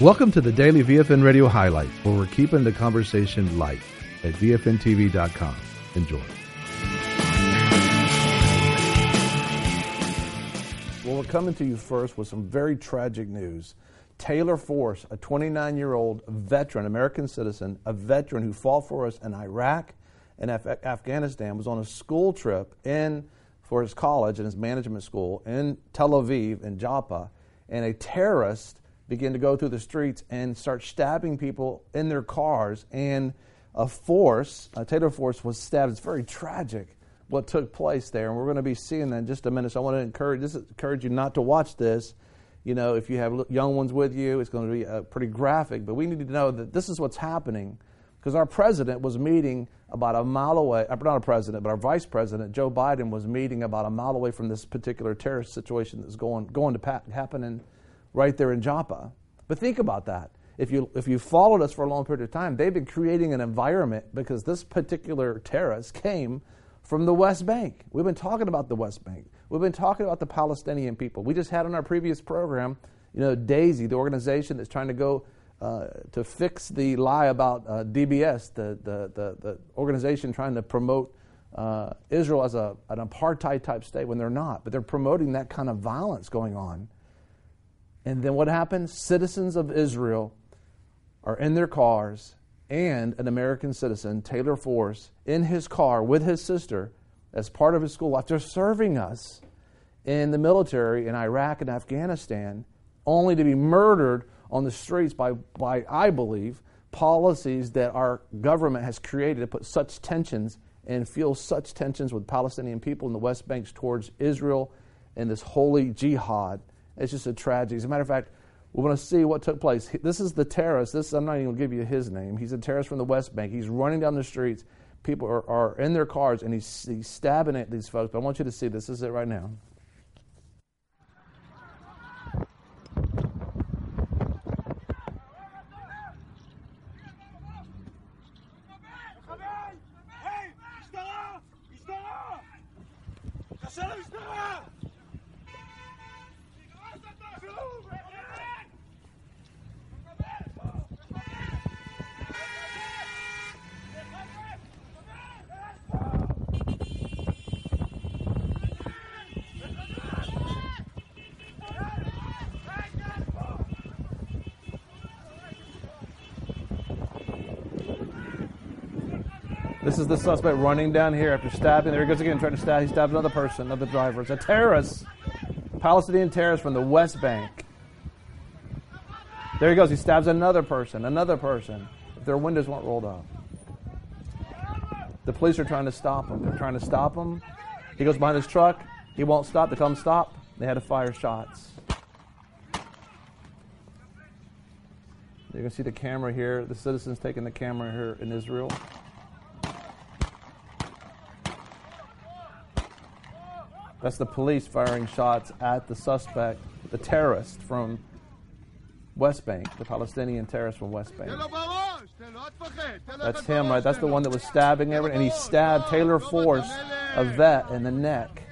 Welcome to the Daily VFN Radio Highlight, where we're keeping the conversation light at VFNTV.com. Enjoy. Well, we're coming to you first with some very tragic news. Taylor Force, a 29-year-old veteran, American citizen, a veteran who fought for us in Iraq and Afghanistan, was on a school trip for his college and his management school in Tel Aviv, in Joppa, and a terrorist began to go through the streets and start stabbing people in their cars, and Taylor Force was stabbed. It's very tragic what took place there, and we're going to be seeing that in just a minute. So I want to encourage you not to watch this. You know, if you have young ones with you, it's going to be pretty graphic, but we need to know that this is what's happening, because our president was meeting about a mile away, not a president, but our vice president, Joe Biden, was meeting about a mile away from this particular terrorist situation that's going to happen right there in Joppa. But think about that. If you followed us for a long period of time, they've been creating an environment because this particular terrorist came from the West Bank. We've been talking about the West Bank. We've been talking about the Palestinian people. We just had on our previous program, DAISY, the organization that's trying to go to fix the lie about DBS, the organization trying to promote Israel as an apartheid type state when they're not. But they're promoting that kind of violence going on. And then what happens? Citizens of Israel are in their cars, and an American citizen, Taylor Force, in his car with his sister as part of his school life. They're serving us in the military in Iraq and Afghanistan, only to be murdered on the streets by I believe, policies that our government has created to put such tensions and fuel such tensions with Palestinian people in the West Bank towards Israel and this holy jihad. It's just a tragedy. As a matter of fact, we're going to see what took place. This is the terrorist. I'm not even going to give you his name. He's a terrorist from the West Bank. He's running down the streets. People are in their cars, and he's stabbing at these folks. But I want you to see this. This is it right now. This is the suspect running down here after stabbing. There he goes again, trying to stab. He stabbed another person, another driver. It's a terrorist, Palestinian terrorist from the West Bank. There he goes. He stabs another person. If their windows weren't rolled up. The police are trying to stop him. They're trying to stop him. He goes behind his truck. He won't stop. They tell him stop. They had to fire shots. You can see the camera here. The citizens taking the camera here in Israel. That's the police firing shots at the suspect, the terrorist from West Bank, the Palestinian terrorist from West Bank. That's him, right? That's the one that was stabbing everyone, and he stabbed Taylor Force, a vet, in the neck.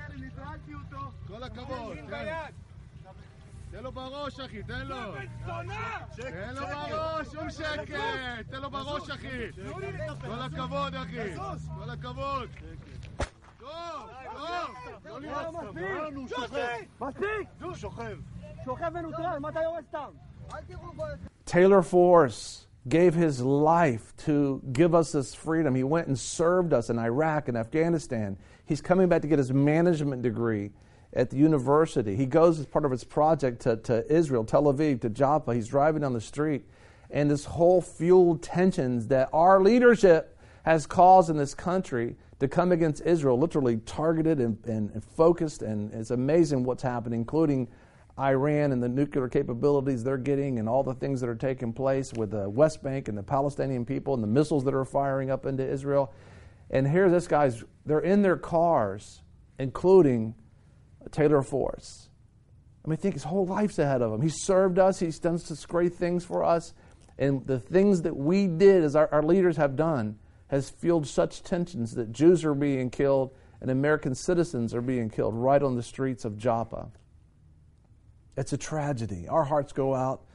Taylor Force gave his life to give us this freedom. He went and served us in Iraq and Afghanistan. He's coming back to get his management degree at the university. He goes as part of his project to Israel, Tel Aviv, to Joppa. He's driving down the street, and this whole fueled tensions that our leadership has caused in this country to come against Israel, literally targeted and focused, and it's amazing what's happening, including Iran and the nuclear capabilities they're getting and all the things that are taking place with the West Bank and the Palestinian people and the missiles that are firing up into Israel. And here this guy's, they're in their cars, including Taylor Force. I mean, think his whole life's ahead of him. He served us. He's done such great things for us. And the things that we did, as our leaders have done, has fueled such tensions that Jews are being killed and American citizens are being killed right on the streets of Joppa. It's a tragedy. Our hearts go out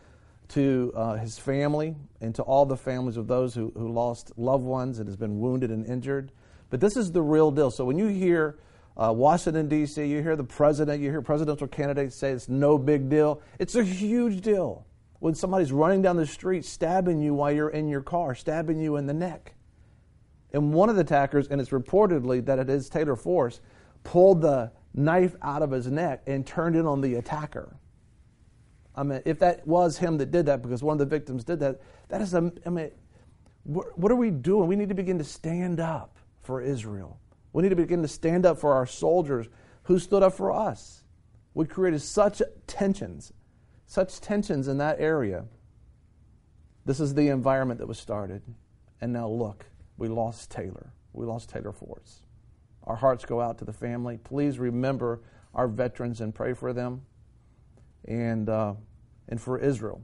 to his family and to all the families of those who lost loved ones and has been wounded and injured. But this is the real deal. So when you hear Washington, D.C., you hear the president, you hear presidential candidates say it's no big deal, it's a huge deal. When somebody's running down the street, stabbing you while you're in your car, stabbing you in the neck. And one of the attackers, and it's reportedly that it is Taylor Force, pulled the knife out of his neck and turned it on the attacker. I mean, if that was him that did that, because one of the victims did that, that is, what are we doing? We need to begin to stand up for Israel. We need to begin to stand up for our soldiers who stood up for us. We created such tensions in that area. This is the environment that was started. And now look, we lost Taylor. We lost Taylor Force. Our hearts go out to the family. Please remember our veterans and pray for them and for Israel.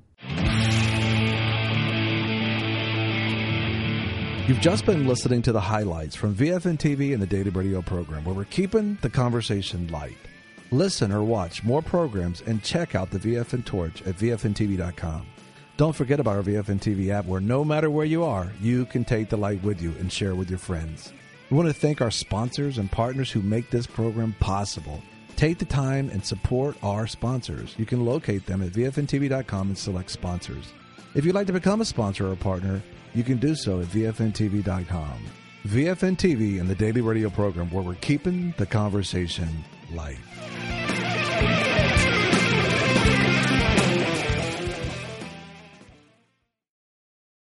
You've just been listening to the highlights from VFN TV and the Daily Radio program, where we're keeping the conversation light. Listen or watch more programs and check out the VFN Torch at VFNTV.com. Don't forget about our VFN TV app, where no matter where you are, you can take the light with you and share with your friends. We want to thank our sponsors and partners who make this program possible. Take the time and support our sponsors. You can locate them at VFNTV.com and select sponsors. If you'd like to become a sponsor or a partner, you can do so at VFNTV.com. VFN TV and the Daily Radio program, where we're keeping the conversation light.